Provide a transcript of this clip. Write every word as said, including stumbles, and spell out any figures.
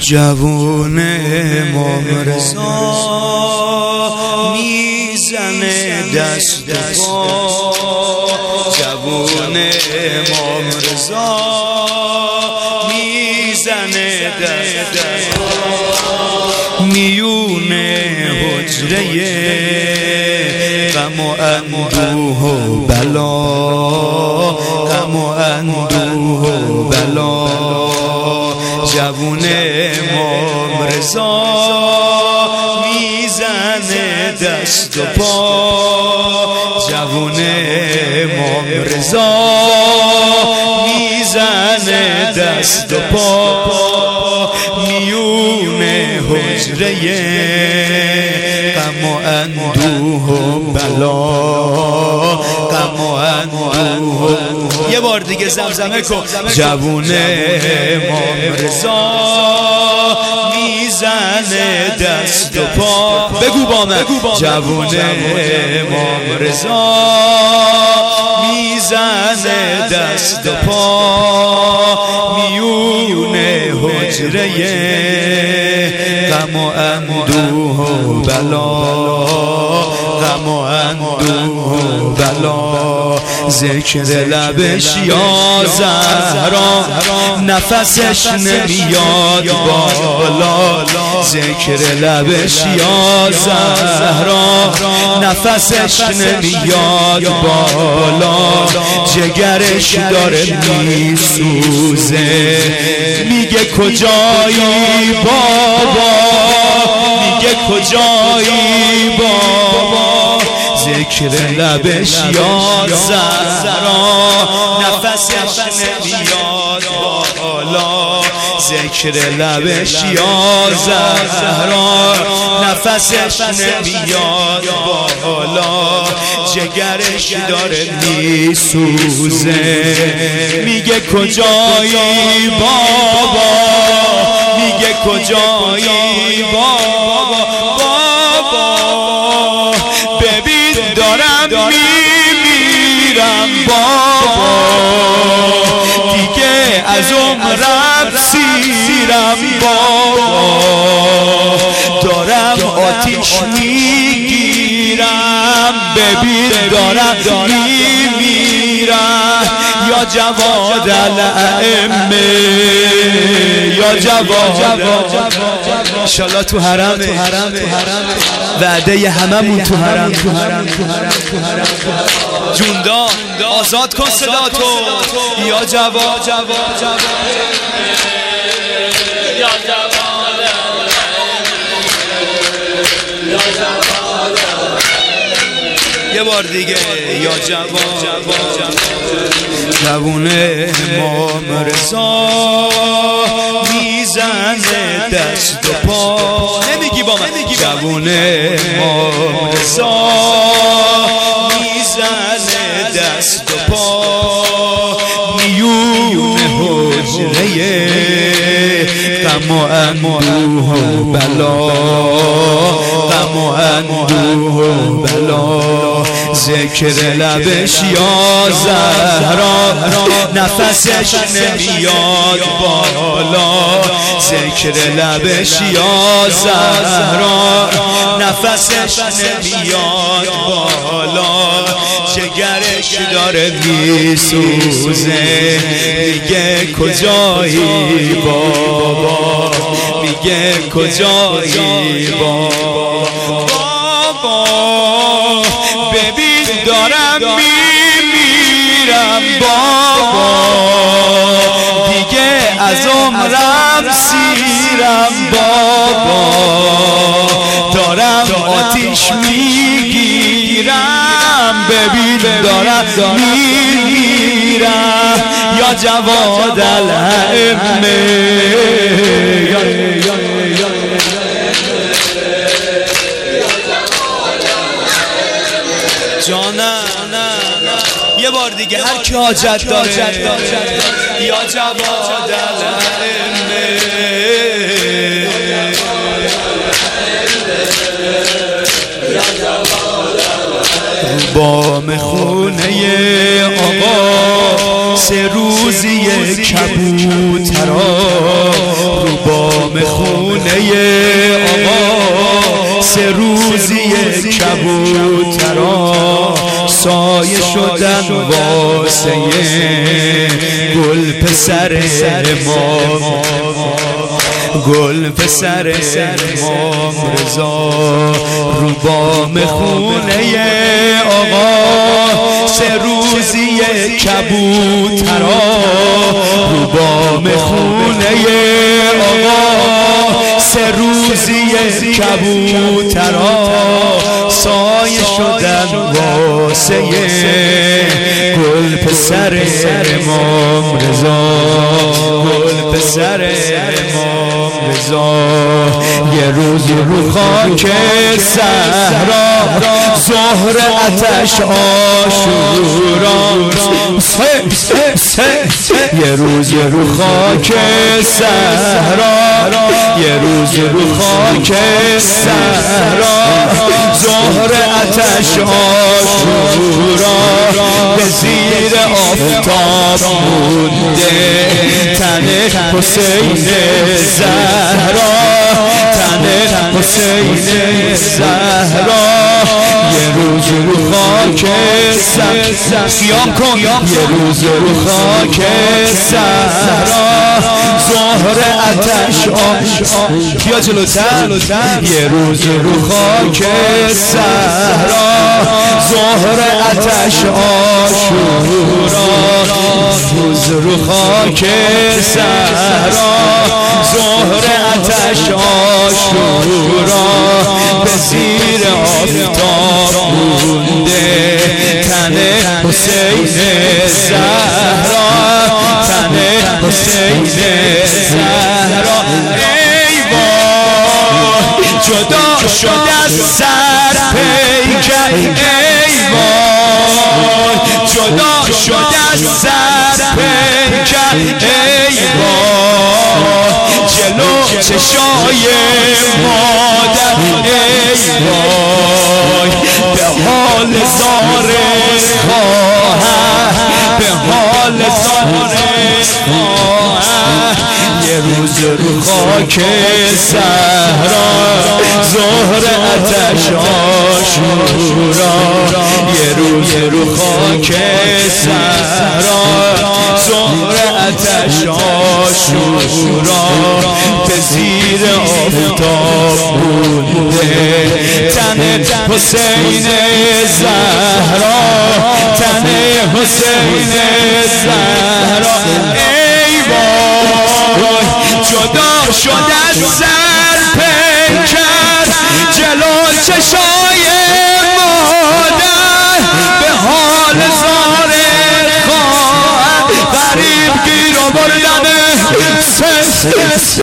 جوون مامرزا میزنه دست و پا، جوون مامرزا میزنه دست و پا، میونه حجره غم و اندوه و بلا، غم و اندوه و بلا. جوون مامرزا میزنه دست و پا، جوون مامرزا میزنه دست و پا، میونه حجره غم و اندوه و بلا، غم و اندوه. یه بار دیگه زمزمه کن. جوون مامرزا میزنه دست و پا، بگو با من. جوون مامرزا میزنه دست و پا، میونه حجره غم و اندوه و بلا، غم و اندوه و بلا. ذکر لبش یا زهرا نفسش نمیاد بالا، ذکر لبش یا زهرا نفسش نمیاد بالا. جگرش داره میسوزه، میگه کجایی بابا، میگه کجایی بابا. ذکر لبش یا زهرا نفسش نمیاد بالا، ذکر لبش یا زهرا نفسش نمیاد بالا. جگرش داره میسوزه، میگه کجایی بابا، میگه کجایی بابا. بابا ببین دارم میمیرم بابا، دیگه از عمرم سیرم بابا، دارم آتیش میگیرم. ببین دارم میمیرم. یا جواد الائمه، یا جواد انشالله تو حرمه، وعده هممون تو حرم. جوندا آزاد کن صدا تو. یا جواد یا جواد یا جواد. یه بار دیگه یا جواد. جوون مامرزا میزنه دست و پا، نمیگی با من. جوون مامرزا میزنه دست و پا، میونه حجره غم و اندوه و بلا، غم و اندوه و بلا. ذکر لبش یا زهرا نفسش نمیاد بالا، ذکر لبش یا زهرا نفسش نمیاد بالا. جگرش داره میسوزه، میگه کجایی بابا، میگه کجایی بابا. بابا ببین دارم میمیرم بابا، دیگه از عمرم سیرم بابا، دارم آتیش میگیرم. ببین دارم میمیرم. یا جواد الائمه، جانم. یه بار دیگه هر کی حاجت داره. یا جواد الائمه، بام خونه آقا سه روزی کبوترا، رو بام آقا سه روزی کبوترا سایه شدن واسه گل پسر ما گل پسر امام رضا رو بام خونه آقا سه روزی کبوترا رو بام خونه آقا سه روزی کبوترا سایه شدن واسه گل پسر امام رضا گل پسر امام رضا یه روز رو خاک صحرا ظهر آتش عاشورا یه روز رو خاک صحرا یه روز رو خاک صحرا ظهر آتش عاشورا به زیر آفتاب مونده تن حسین زهرا تن حسین زهرا یه روز رو خاک صحرا قیام کن یه روز رو خاک صحرا ظهر آتش عاشورا بیا جلوتر یه روز رو خاک صحرا ظهر آتش عاشورا روز رو خاک صحرا ظهر آتش عاشورا به زیر آفتاب مونده تن حسین زهرا تن حسین زهرا ای وای جدا شد از سر پیکر ای وای جدا شد از سر پیکر ای وای جلو چشای مادر ای وای به حال زار خواهر به حال زار خواهر یه روز رو خاک صحرا ظهر آتش عاشورا یه روز رو خاک صحرا ظهر آتش عاشورا به زیر آفتاب مونده تن حسین زهرا تن حسین زهرا ای وای جدا شد از سر پیکر جلو چشای مادر به حال زار خواهر غریب گیر و بردن